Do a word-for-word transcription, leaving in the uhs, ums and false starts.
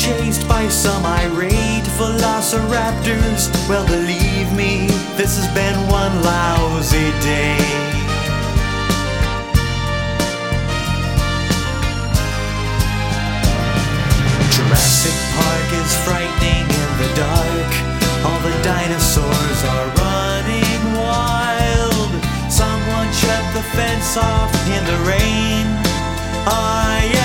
chased by some irate velociraptors. Well, believe me, this has been one lousy day. Jurassic Park is frightening in the dark. All the dinosaurs are running wild. Someone shut the fence off in the rain. I